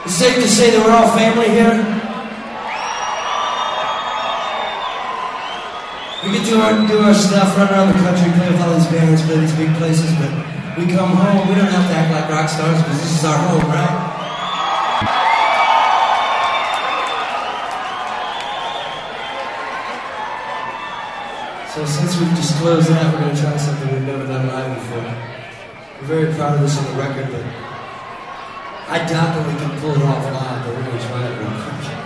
It's safe to say that we're all family here. We get to do our stuff, run around the country, play with all these bands, play these big places, but we come home, we don't have to act like rock stars because this is our home, right? So since we've disclosed that, we're going to try something we've never done live before. We're very proud of this on the record, but I doubt that we can pull it off live, but we're going to try it real quick.